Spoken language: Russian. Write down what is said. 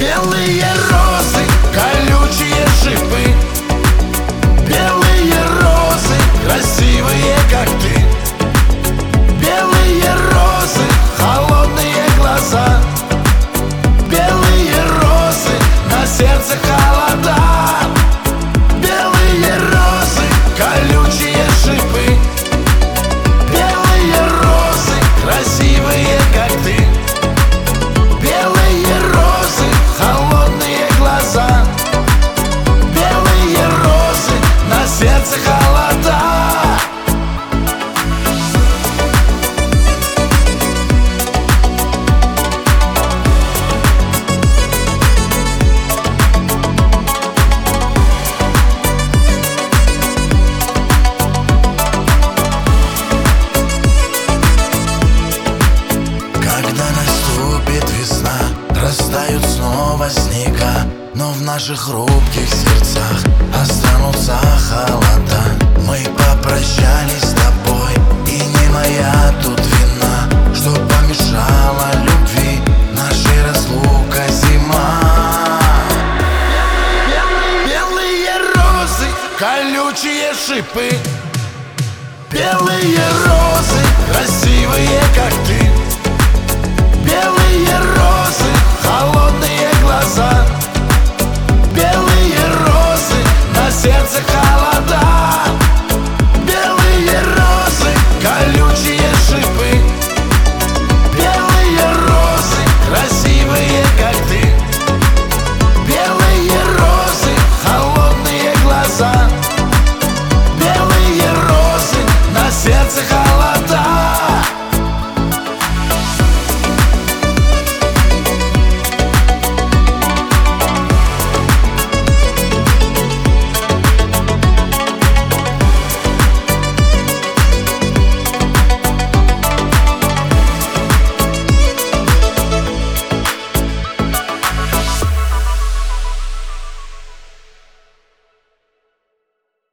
Белые розы, колючие шипы. Белые розы, красивые, как ты. Белые розы, холодные глаза. Белые розы, на сердце холода. Белые розы, колючие шипы. Белые розы, красивые, как ты. Белые розы, холодные глаза. Белые розы, на сердце холода. Когда наступит весна, растают снова снега, но в наших хрупких сердцах останутся холода. Мы попрощались с тобой, и не моя тут вина, что помешала любви нашей разлука зима. Белые розы, колючие шипы. Белые розы, красивые, как ты. Белые розы,